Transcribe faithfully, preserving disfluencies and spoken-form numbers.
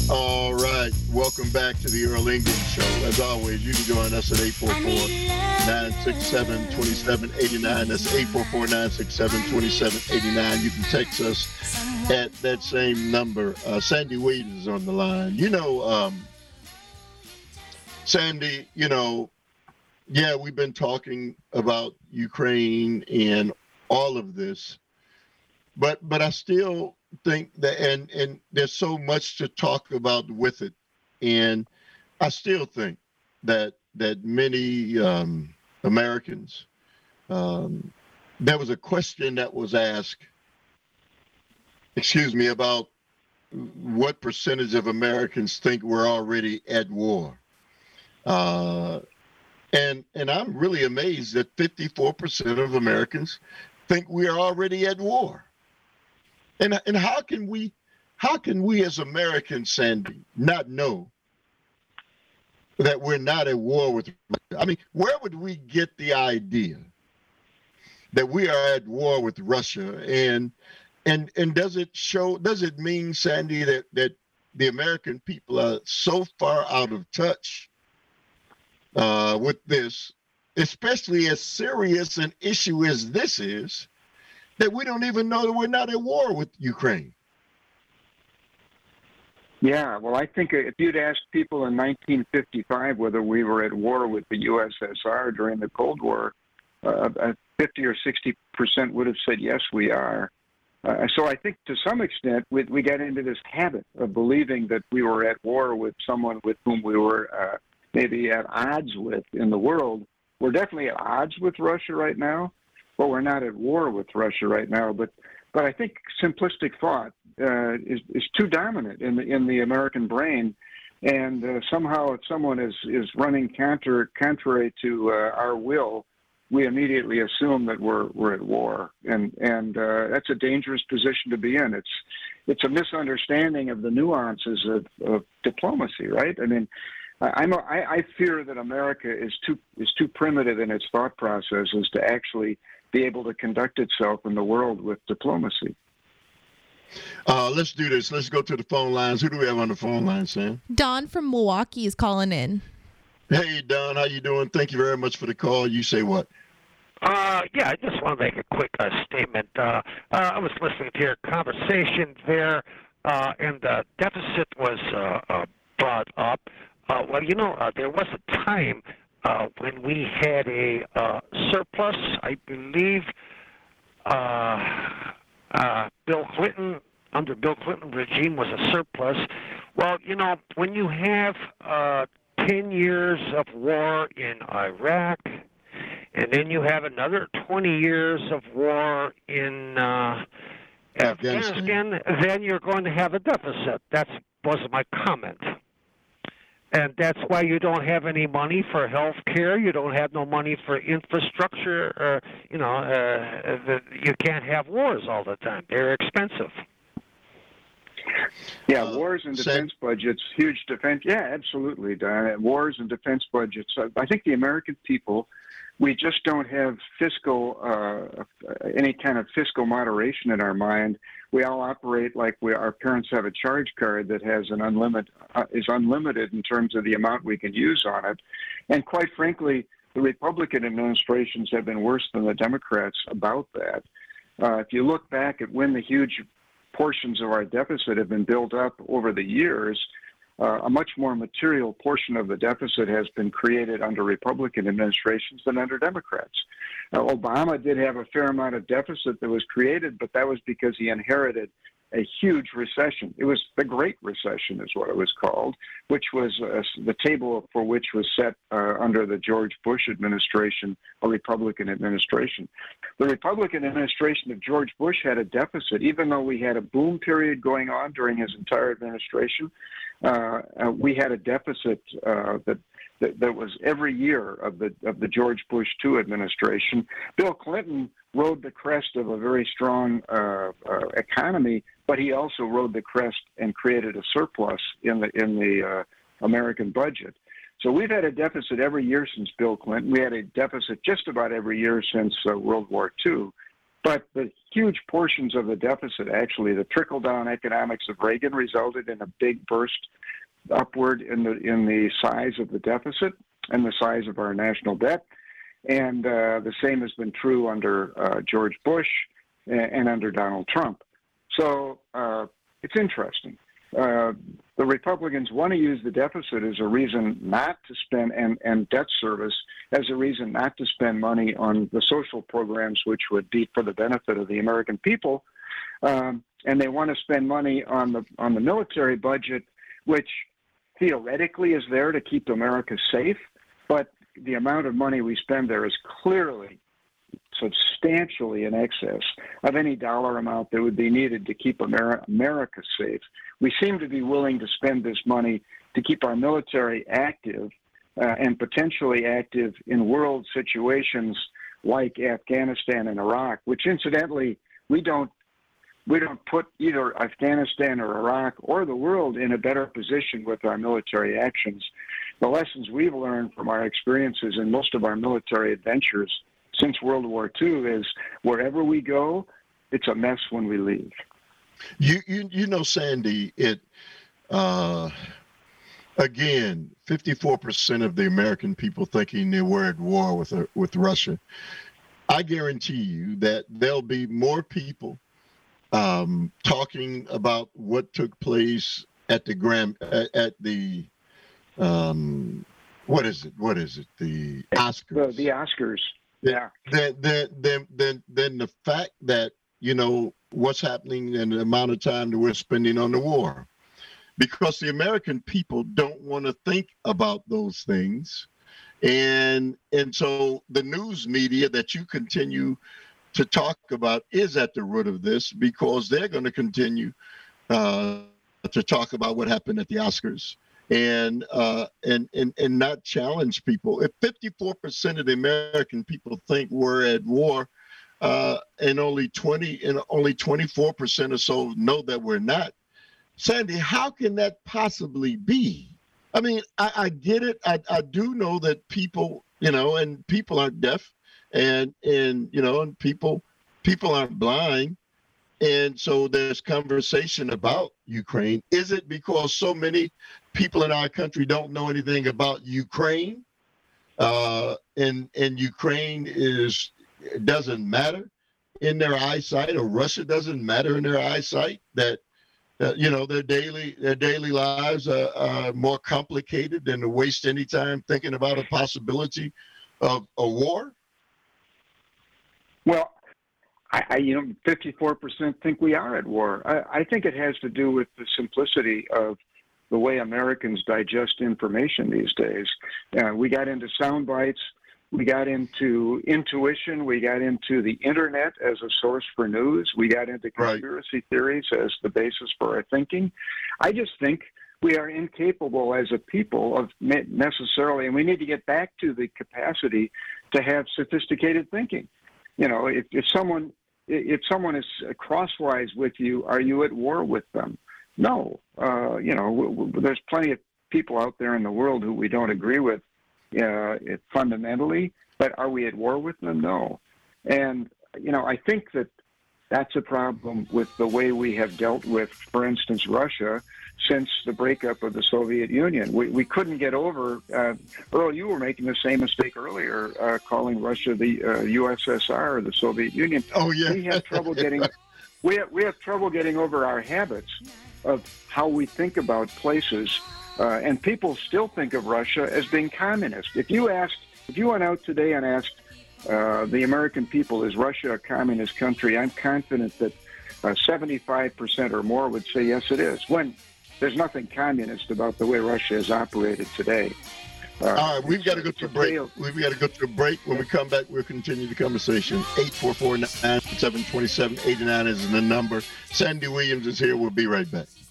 All right. Welcome back to the Earl England Show. As always, you can join us at eight four four, nine six seven, two seven eight nine. That's eight four four, nine six seven, two seven eight nine. You can text us at that same number. Uh, Sandy Wade is on the line. You know, um, Sandy, you know, yeah, we've been talking about Ukraine and all of this, but but I still think that, and and there's so much to talk about with it, and I still think that that many um, Americans, um, there was a question that was asked, excuse me, about what percentage of Americans think we're already at war. Uh, and and I'm really amazed that fifty-four percent of Americans think we are already at war. And and how can we, how can we as Americans, Sandy, not know that we're not at war with? I mean, where would we get the idea that we are at war with Russia? And and and does it show? Does it mean, Sandy, that that the American people are so far out of touch uh, with this, especially as serious an issue as this is, that we don't even know that we're not at war with Ukraine? Yeah, well, I think if you'd asked people in nineteen fifty-five whether we were at war with the U S S R during the Cold War, uh, fifty or sixty percent would have said, yes, we are. Uh, so I think to some extent we, we got into this habit of believing that we were at war with someone with whom we were uh, maybe at odds with in the world. We're definitely at odds with Russia right now. Well, we're not at war with Russia right now, but but I think simplistic thought uh, is is too dominant in the in the American brain, and uh, somehow if someone is is running counter contrary to uh, our will, we immediately assume that we're we're at war, and and uh, that's a dangerous position to be in. It's it's a misunderstanding of the nuances of, of diplomacy, right? I mean. I'm a, I, I fear that America is too is too primitive in its thought processes to actually be able to conduct itself in the world with diplomacy. Uh, let's do this. Let's go to the phone lines. Who do we have on the phone line, Sam? Don from Milwaukee is calling in. Hey, Don, how you doing? Thank you very much for the call. You say what? Uh, yeah, I just want to make a quick uh, statement. Uh, uh, I was listening to your conversation there, uh, and the deficit was uh, uh, brought up. Uh, well, you know, uh, there was a time uh, when we had a uh, surplus, I believe. Uh, uh, Bill Clinton, under Bill Clinton regime, was a surplus. Well, you know, when you have uh, ten years of war in Iraq, and then you have another twenty years of war in uh, Afghanistan. Afghanistan, then you're going to have a deficit. That was my comment. And that's why you don't have any money for health care. You don't have no money for infrastructure. Or, you know, uh, the, you can't have wars all the time. They're expensive. Yeah, wars and defense budgets, huge defense. Yeah, absolutely, Don. Wars and defense budgets. I think the American people, we just don't have fiscal, uh, any kind of fiscal moderation in our mind. We all operate like we, our parents have a charge card that has an unlimited, uh, is unlimited in terms of the amount we can use on it. And quite frankly, the Republican administrations have been worse than the Democrats about that. Uh, if you look back at when the huge portions of our deficit have been built up over the years, uh, a much more material portion of the deficit has been created under Republican administrations than under Democrats. Uh, Obama did have a fair amount of deficit that was created, but that was because he inherited a huge recession. It was the Great Recession is what it was called, which was uh, the table for which was set uh, under the George Bush administration, a Republican administration. The Republican administration of George Bush had a deficit, even though we had a boom period going on during his entire administration. Uh, uh, we had a deficit uh, that, that that was every year of the of the George Bush the second administration. Bill Clinton rode the crest of a very strong uh, uh, economy, but he also rode the crest and created a surplus in the in the uh, American budget. So we've had a deficit every year since Bill Clinton. We had a deficit just about every year since uh, World War Two. But the huge portions of the deficit, actually, the trickle-down economics of Reagan resulted in a big burst upward in the in the size of the deficit and the size of our national debt. And uh, the same has been true under uh, George Bush and, and under Donald Trump. So uh, it's interesting. Uh, the Republicans want to use the deficit as a reason not to spend, and, and debt service as a reason not to spend money on the social programs, which would be for the benefit of the American people. Um, and they want to spend money on the on the military budget, which theoretically is there to keep America safe. But the amount of money we spend there is clearly substantially in excess of any dollar amount that would be needed to keep America, America safe. We seem to be willing to spend this money to keep our military active uh, and potentially active in world situations like Afghanistan and Iraq, which incidentally, we don't we don't put either Afghanistan or Iraq or the world in a better position with our military actions. The lessons we've learned from our experiences in most of our military adventures since World War Two is wherever we go, it's a mess when we leave. You you you know, Sandy, it uh, again, fifty-four percent of the American people thinking they were at war with uh, with Russia. I guarantee you that there'll be more people um, talking about what took place at the Gram at, at the um, what is it? What is it? The Oscars. The, the Oscars. Yeah. Then, then, then, then, then the fact that, you know, what's happening and the amount of time that we're spending on the war, because the American people don't want to think about those things. And, and so the news media that you continue to talk about is at the root of this, because they're going to continue uh, to talk about what happened at the Oscars. And, uh, and and and not challenge people. If fifty-four percent of the American people think we're at war, uh, and only twenty and only twenty-four percent or so know that we're not, Sandy, how can that possibly be? I mean, I, I get it. I, I do know that people, you know, and people aren't deaf, and and you know, and people people aren't blind. And so there's conversation about Ukraine. Is it because so many people in our country don't know anything about Ukraine? Uh, and and Ukraine is doesn't matter in their eyesight, or Russia doesn't matter in their eyesight. That uh, you know, their daily their daily lives are, are more complicated than to waste any time thinking about a possibility of a war. Well, I, I, you know, fifty-four percent think we are at war. I, I think it has to do with the simplicity of the way Americans digest information these days. Uh, we got into sound bites. We got into intuition. We got into the internet as a source for news. We got into conspiracy right. theories as the basis for our thinking. I just think we are incapable as a people of necessarily, and we need to get back to the capacity to have sophisticated thinking. You know, if, if someone if someone is crosswise with you, are you at war with them? No. Uh, you know, w- w- there's plenty of people out there in the world who we don't agree with uh, fundamentally, but are we at war with them? No. And, you know, I think that that's a problem with the way we have dealt with, for instance, Russia since the breakup of the Soviet Union. We we couldn't get over, uh, Earl, you were making the same mistake earlier, uh, calling Russia the uh, U S S R, or the Soviet Union. Oh, yeah. We have trouble getting, we have, we have trouble getting over our habits of how we think about places. Uh, and people still think of Russia as being communist. If you asked, if you went out today and asked uh, the American people, is Russia a communist country? I'm confident that uh, seventy-five percent or more would say yes, it is. When there's nothing communist about the way Russia is operated today. Uh, All right, we've got to go to a break. We've got to go to a break. When we come back, we'll continue the conversation. eight four four, nine seven two seven, eight nine is the number. Sandy Williams is here. We'll be right back.